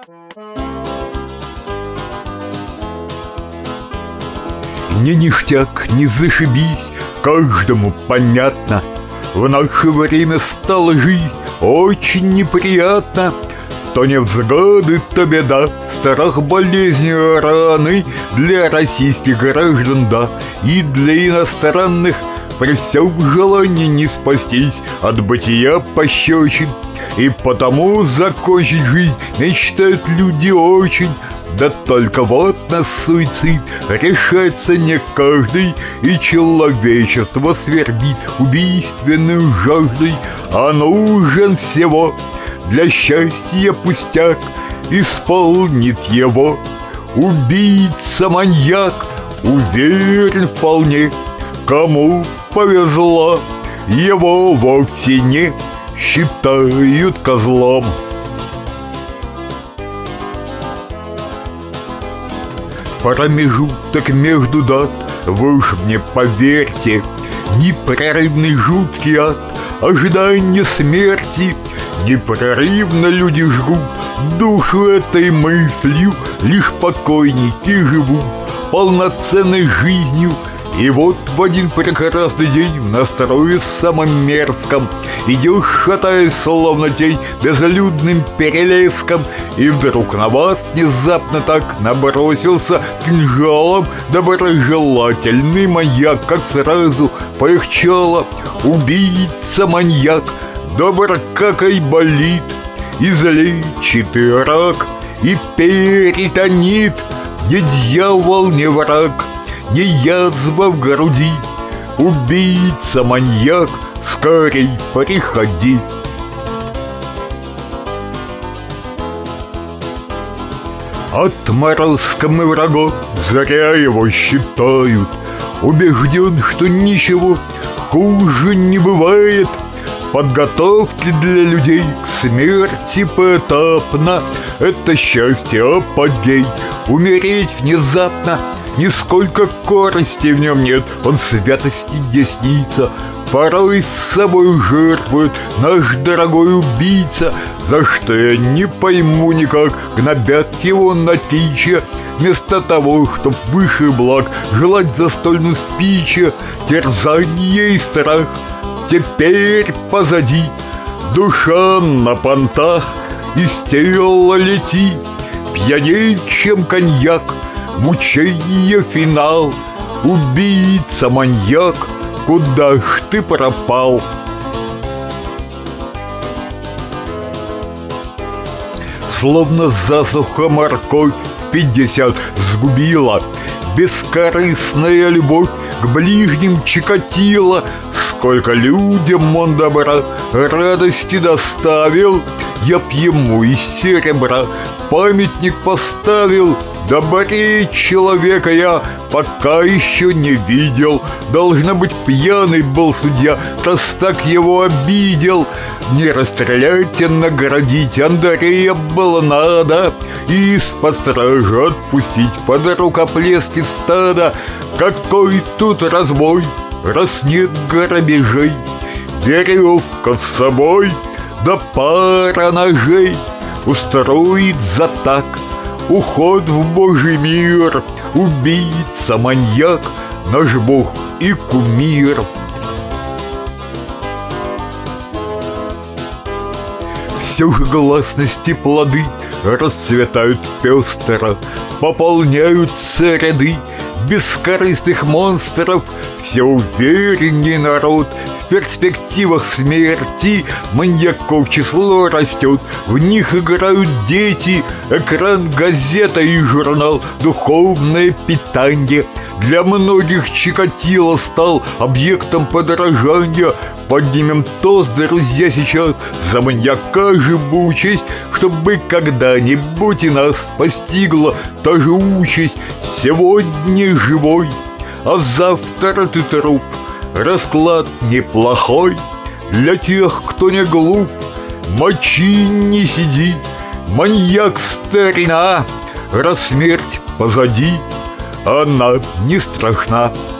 Не ништяк, не зашибись, каждому понятно. В наше время стала жизнь очень неприятна. То невзгоды, то беда, страх, болезни, раны для российских граждан, да, и для иностранных. При всем желании не спастись от бытия пощечин. И потому закончить жизнь мечтают люди очень. Да только вот на суицид решается не каждый, и человечество свербит убийственной жаждой. А нужен всего для счастья пустяк, исполнит его убийца-маньяк. Уверен вполне, кому повезло, его вовсе не считают козлом. Промежуток между дат, вы уж мне поверьте, непрерывный жуткий ад, ожидание смерти. Непрерывно люди жгут душу этой мыслью, лишь покойники живут полноценной жизнью. И вот в один прекрасный день в настрое самом мерзком идешь, шатаясь, словно тень, безлюдным перелеском, и вдруг на вас внезапно так набросился кинжалом доброжелательный маньяк, как сразу полегчало. Убийца-маньяк, добр как айболит, излечит и рак, и перитонит. Не дьявол, не враг, не язва в груди, убийца-маньяк, скорей приходи. Отморозком и врагом зря его считают. Убежден, что ничего хуже не бывает. Подготовки для людей к смерти поэтапно. Это счастье апогей, умереть внезапно. Нисколько корости в нем нет, он святости десница. Порой с собой жертвует наш дорогой убийца. За что я не пойму никак, гнобят его на тиче. Вместо того, чтоб выше благ желать застольную спичи. Терзание и страх теперь позади. Душа на понтах из тела лети. Пьяней, чем коньяк, мучение финал. Убийца-маньяк, куда ж ты пропал? Словно засуха морковь в 50 сгубила. Бескорыстная любовь к ближним Чикатило. Сколько людям он добра, радости доставил. Я б ему из серебра памятник поставил. Добрее человека я пока еще не видел. Должно быть, пьяный был судья, раз так его обидел. Не расстрелять, а наградить Андрея было надо, и из-под стражи отпустить под рукоплески стада. Какой тут разбой, раз нет грабежей, веревка с собой, да пара ножей. Устроит за так уход в Божий мир. Убийца-маньяк, наш Бог и кумир. Все же гласности плоды расцветают пестро, пополняются ряды бескорыстных монстров. Все увереннее народ в перспективах смерти. Маньяков число растет, в них играют дети. Экран, газета и журнал, духовное питание. Для многих Чикатило стал объектом подражания. Поднимем тост, друзья, сейчас за маньяка живучесть, чтобы когда-нибудь и нас постигла та же участь. Сегодня живой, а завтра ты труп. Расклад неплохой для тех, кто не глуп. Мочи не сиди, маньяк старина, раз смерть позади, она не страшна.